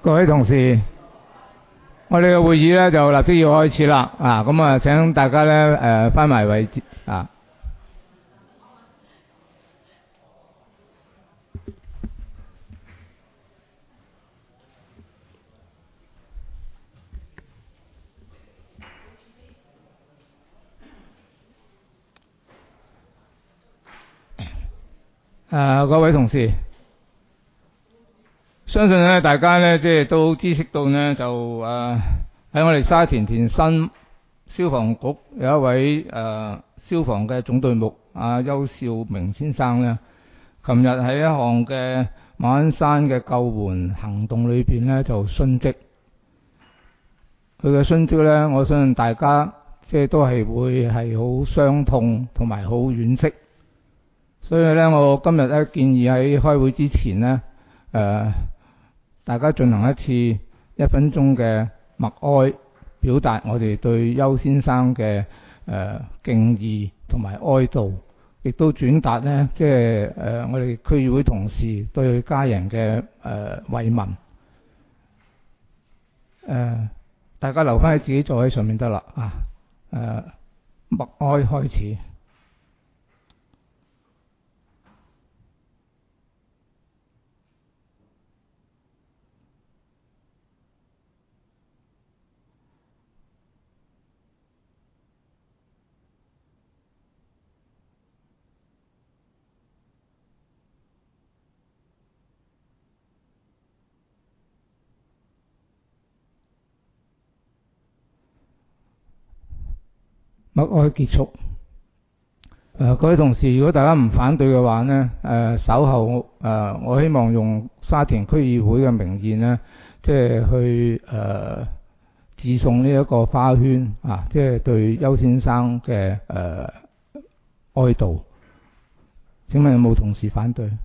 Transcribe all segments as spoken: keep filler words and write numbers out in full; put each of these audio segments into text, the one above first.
各位同事，我哋嘅會議咧就立即要開始啦。啊，咁啊，請大家咧誒翻埋位置啊。誒，各位同事，相信咧大家咧即係都知悉到呢，就誒喺、呃、我哋沙田田新消防局有一位誒、呃、消防嘅總隊目阿邱少明先生呢，琴日喺一項嘅馬鞍山嘅救援行動裏邊呢，就殉職。佢嘅殉職呢，我相信大家即係都係會係好傷痛同埋好惋惜。所以咧，我今日咧建議喺開會之前呢，誒、呃，大家進行一次一分鐘嘅默哀，表達我哋對邱先生嘅誒、呃、敬意同埋哀悼，亦都轉達呢，即係誒、呃、我哋區議會同事對佢家人嘅誒、呃、慰問。誒、呃，大家留翻喺自己座位上面得啦啊！誒、呃，默哀開始。默哀結束。誒、呃，各位同事，如果大家唔反對嘅話呢，誒、呃，稍後誒、呃，我希望用沙田區議會嘅名義呢，即係去誒致送呢一個花圈啊，即係對邱先生嘅誒、呃、哀悼。請問有冇同事反對？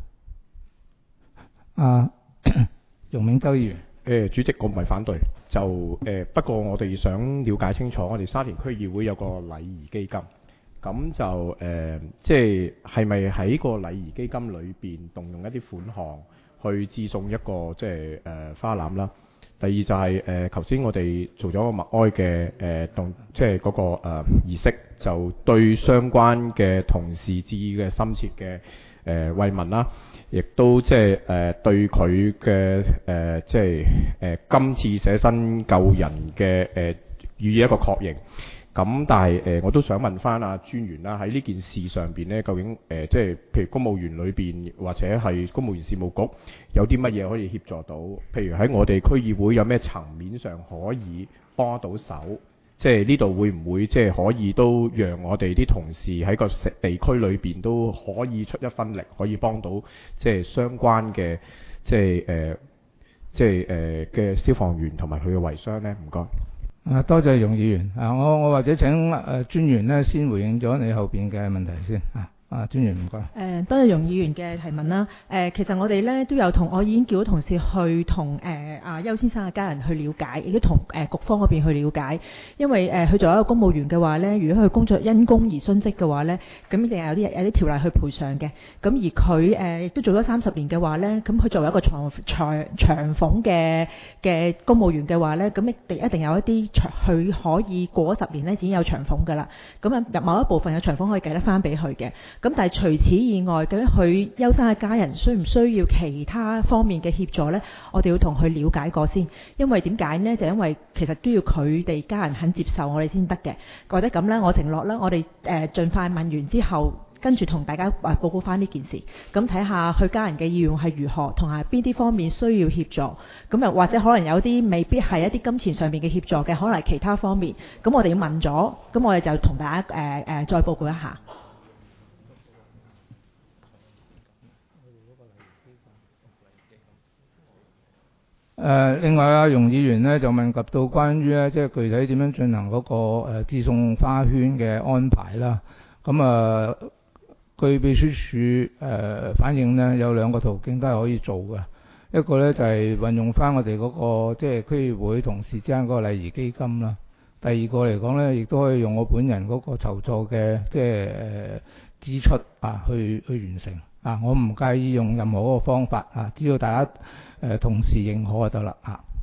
啊，容銘洲議員。 誒，主席，我唔係反對，就誒、呃、不過我哋想了解清楚，我哋沙田區議會有個禮儀基金，咁就誒、呃、即係係咪喺個禮儀基金裏邊動用一啲款項去致送一個即係誒、呃、花籃啦？第二就係誒頭先我哋做咗個默哀嘅誒動，即係嗰、那個誒、呃、儀式，就對相關嘅同事致以嘅深切嘅誒、呃、慰問啦。亦都即係誒對佢嘅誒即係誒、呃、今次捨身救人嘅誒、呃、予以一個確認。咁但係誒、呃、我都想問翻阿專員啦，喺呢件事上邊咧，究竟誒、呃、即係譬如公務員裏邊或者係公務員事務局有啲乜嘢可以協助到？譬如喺我哋區議會有咩層面上可以幫到手？即係呢度會唔會即係可以都讓我哋啲同事喺個地區裏邊都可以出一分力，可以幫到即係相關嘅即係誒、呃、即係誒嘅消防員同埋佢嘅遺孀呢？唔該。 啊，多謝容議員。啊，我我或者請誒、呃、專員呢先回應咗你後邊嘅問題先啊。啊，專員唔該。 誒，多謝容議員嘅提問啦。誒、呃，其實我哋咧都有同，我已經叫咗同事去同誒阿邱先生嘅家人去了解，亦都同誒局方嗰邊去了解。因為誒佢、呃、作為一個公務員嘅話咧，如果佢工作因公而殉職嘅話咧，咁一定係有啲有啲條例去賠償嘅。咁而佢誒亦都做咗三十年嘅話咧，咁佢作為一個長長長俸嘅嘅公務員嘅話咧，咁一定一定有一啲長，佢可以過咗十年咧已經有長俸㗎啦。咁啊入某一部分嘅長俸可以計得翻俾佢嘅。咁但係除此以外，究竟佢邱生嘅家人需唔需要其他方面嘅協助呢？我哋要同佢了解過先。因為點解呢？就因為其實都要佢哋家人肯接受我哋先得嘅。或者咁呢，我承諾啦，我哋誒盡快問完之後，跟住同大家誒報告翻呢件事。咁睇下佢家人嘅意願係如何，同埋邊啲方面需要協助。咁又或者可能有啲未必係一啲金錢上面嘅協助嘅，可能係其他方面。咁我哋要問咗，咁我哋就同大家誒誒、呃呃、再報告一下。 誒、呃，另外啊，容議員呢就問及到關於咧，即係具體點樣進行嗰、那個誒致送花圈嘅安排啦。咁啊、呃，據秘書處誒、呃、反映呢，有兩個途徑都係可以做嘅。一個呢就係、是、運用翻我哋嗰、那個即係區議會同事之間嗰個禮儀基金啦。第二個嚟講呢，亦都可以用我本人嗰個籌措嘅即係誒、呃、支出啊，去去完成啊。我唔介意用任何嗰個方法啊，只要大家誒、呃、同時認可就得啦啊。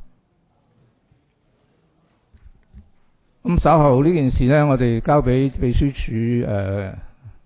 咁稍後呢件事呢，我哋交俾秘書處誒、呃、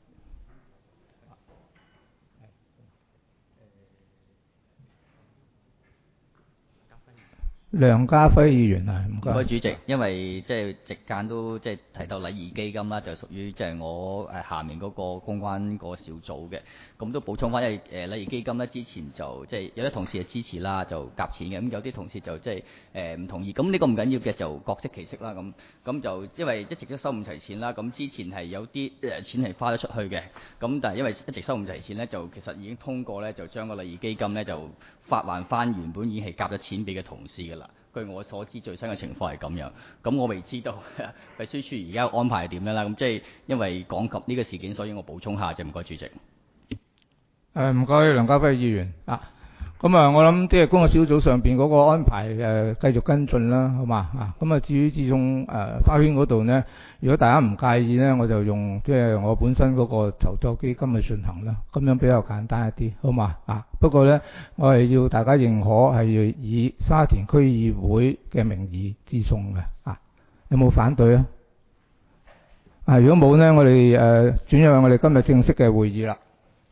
梁家輝議員啊，唔該。 唔該主席，因為即係席間都即係提到禮儀基金啦，就屬於即係我誒下面嗰個公關個小組嘅。咁都補充翻，因為誒禮儀基金咧之前就即係有啲同事係支持啦，就夾錢嘅。咁有啲同事就即係誒唔同意。咁呢個唔緊要嘅，就各適其適啦。咁咁就因為一直都收唔齊錢啦。咁之前係有啲誒錢係花咗出去嘅。咁但係因為一直收唔齊錢咧，就其實已經通過咧，就將個禮儀基金咧就發還翻原本已經係夾咗錢俾嘅同事㗎啦。據我所知最新嘅情況係咁樣，咁我未知道秘書處而家安排係點樣啦。咁即係因為講及呢個事件，所以我補充下啫。唔該主席。 誒唔該梁家輝議員啊。咁啊，我諗即係工作小組上邊嗰個安排誒、呃、繼續跟進啦，好嘛啊？咁啊，至於自從誒花圈嗰度呢，如果大家唔介意呢，我就用即係我本身嗰個籌作基金去進行啦，咁樣比較簡單一啲，好嘛啊？不過呢，我係要大家認可係要以沙田區議會嘅名義致送嘅啊，有冇反對啊？啊，如果冇呢，我哋誒、呃、轉入我哋今日正式嘅會議啦。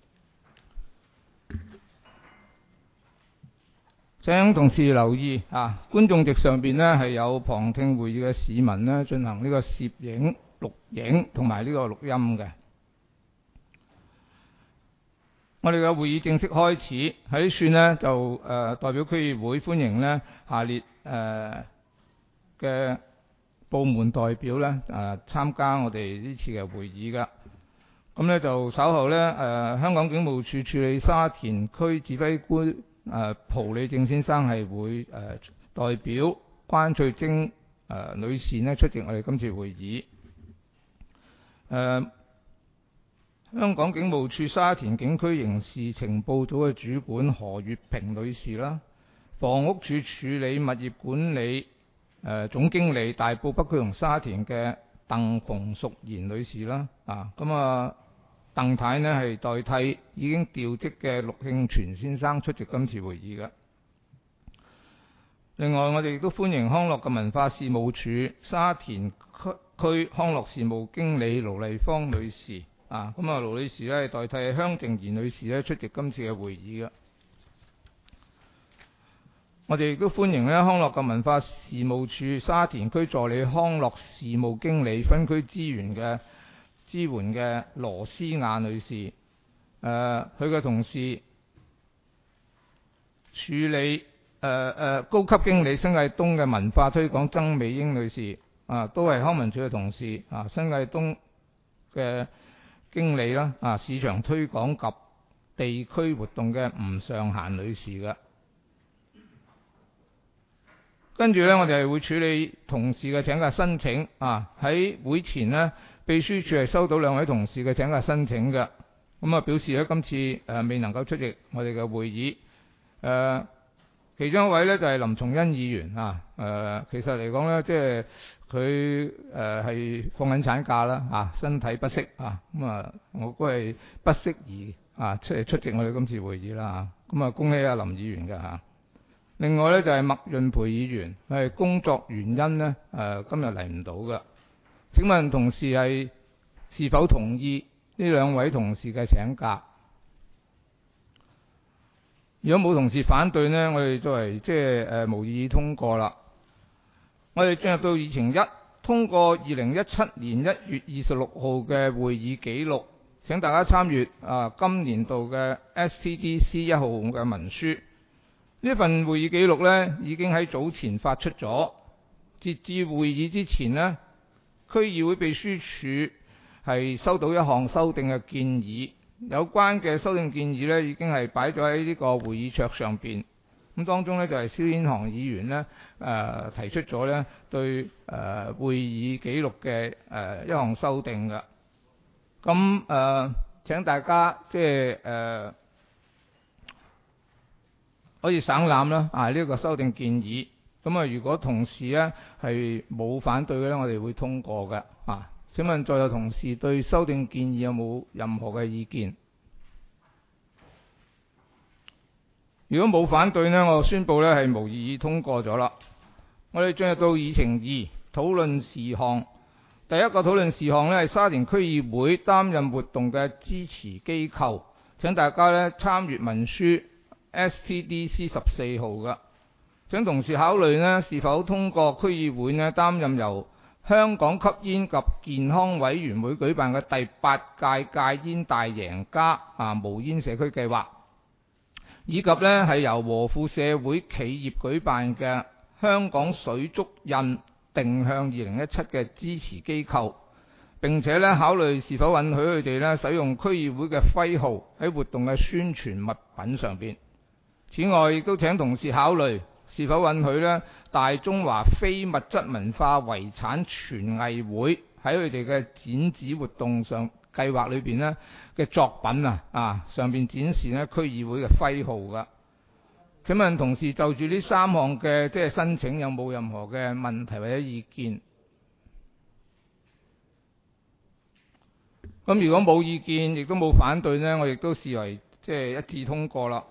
請同事留意啊，觀眾席上邊呢係有旁聽會議嘅市民呢進行呢個攝影、錄影同埋呢個錄音嘅。我哋嘅會議正式開始，喺算呢就誒、呃、代表區議會歡迎呢下列誒嘅、呃、部門代表呢誒、呃、參加我哋呢次嘅會議㗎。咁呢就稍後呢，誒、呃、香港警務處處理沙田區指揮官誒、呃、蒲理正先生係會誒、呃、代表關翠晶誒、呃、女士呢出席我哋今次會議。誒、呃、香港警務處沙田警區刑事情報組嘅主管何月平女士啦，房屋署處理物業管理誒、呃、總經理大埔北區同沙田嘅鄧馮淑賢女士啦，啊咁啊。鄧太呢係代替已經調職嘅陸慶全先生出席今次會議嘅。另外，我哋亦都歡迎康樂及文化事務署沙田區區康樂事務經理盧麗芳女士。啊，咁啊，盧女士呢係代替香靜怡女士呢出席今次嘅會議嘅。我哋亦都歡迎呢康樂及文化事務署沙田區助理康樂事務經理分區資源嘅支援嘅羅思雅女士，誒佢嘅同事處理誒誒、呃呃、高級經理新界東嘅文化推廣曾美英女士，啊都係康文署嘅同事，啊新界東嘅經理啦，啊市場推廣及地區活動嘅吳尚嫻女士嘅。跟住呢，我哋係會處理同事嘅請假申請，啊喺會前呢。秘書處係收到兩位同事嘅請假申請嘅，咁啊表示咧今次誒、呃、未能夠出席我哋嘅會議。誒、呃，其中一位咧就係、是、林松恩議員啊，誒、呃、其實嚟講咧，即係佢誒係放緊產假啦，啊身體不適啊，咁啊我估係不適宜啊出嚟出席我哋今次會議啦，咁啊恭喜阿林議員嘅嚇、啊。另外咧就係、是、麥潤培議員，佢係工作原因咧誒、呃、今日嚟唔到嘅。請問同事係是否同意呢兩位同事嘅請假？如果冇同事反對呢，我哋作為即係誒無異議通過啦。我哋進入到議程一，通過二零一七年一月二十六號嘅會議記錄。請大家參閱啊今年度嘅 S T D C 一號嘅文書。呢份會議記錄呢已經喺早前發出咗，截至會議之前呢。區議會秘書處係收到一項修訂嘅建議，有關嘅修訂建議呢已經係擺咗喺呢個會議桌上邊。咁當中呢，就係蕭天航議員呢誒、呃、提出咗呢對誒、呃、會議記錄嘅誒、呃、一項修訂嘅。咁誒、呃、請大家即係誒可以省覽啦啊呢、這個修訂建議。咁啊，如果同事呢係冇反對嘅呢，我哋會通過嘅。啊，請問在座同事對修訂建議有冇任何嘅意見？如果冇反對呢，我宣布呢係無異議通過咗啦。我哋進入到議程二， 討論事項。第一個討論事項呢係沙田區議會擔任活動嘅支持機構，請大家呢參閱文書 S T D C 十四號嘅。請同事考慮呢是否通過區議會呢擔任由香港吸煙及健康委員會舉辦嘅第八屆戒煙大贏家啊無煙社區計劃，以及呢係由和富社會企業舉辦嘅香港水足印定向二零一七嘅支持機構，並且呢考慮是否允許佢哋呢使用區議會嘅徽號喺活動嘅宣傳物品上邊。此外，亦都請同事考慮是否允許呢大中華非物質文化遺產傳藝會喺佢哋嘅展示活動上計劃裏邊呢嘅作品啊啊上邊展示呢區議會嘅徽號㗎。請問同事就住呢三項嘅即係申請有冇任何嘅問題或者意見？咁如果冇意見，亦都冇反對呢，我亦都視為即係一致通過啦。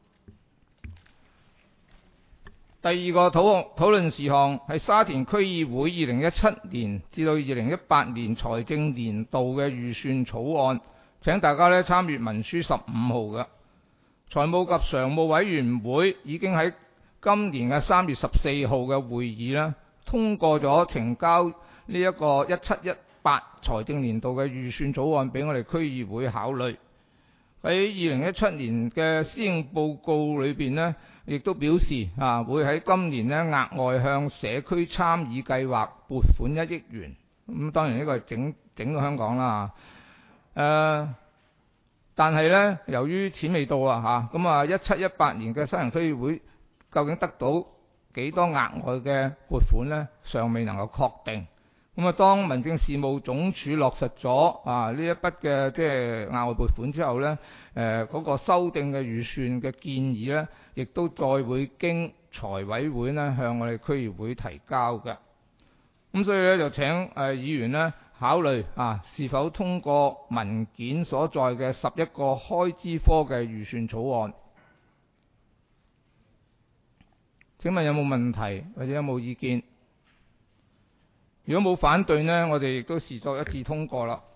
第二個討討論事項係沙田區議會二零一七年至到二零一八年財政年度嘅預算草案，請大家呢參閱文書十五號嘅。財務及常務委員會已經喺今年嘅三月十四號嘅會議呢通過咗呈交呢一個一七一八財政年度嘅預算草案俾我哋區議會考慮。喺二零一七年嘅施政報告裏邊呢，亦都表示啊會喺今年呢額外向社區參與計劃撥款一億元。咁當然呢個係整整個香港啦。誒、呃。但係呢，由於錢未到啊嚇，咁啊一七一八年嘅沙田區議會究竟得到幾多額外嘅撥款呢？尚未能夠確定。咁啊，當民政事務總署落實咗啊呢一筆嘅即係額外撥款之後呢，誒、呃、嗰、那個修訂嘅預算嘅建議呢，亦都再會經財委會呢向我哋區議會提交嘅。咁所以呢，就請誒、呃、議員呢。考慮啊，是否通過文件所在嘅十一個開支科嘅預算草案？請問有冇問題或者有冇意見？如果冇反對呢，我哋亦都視作一致通過啦。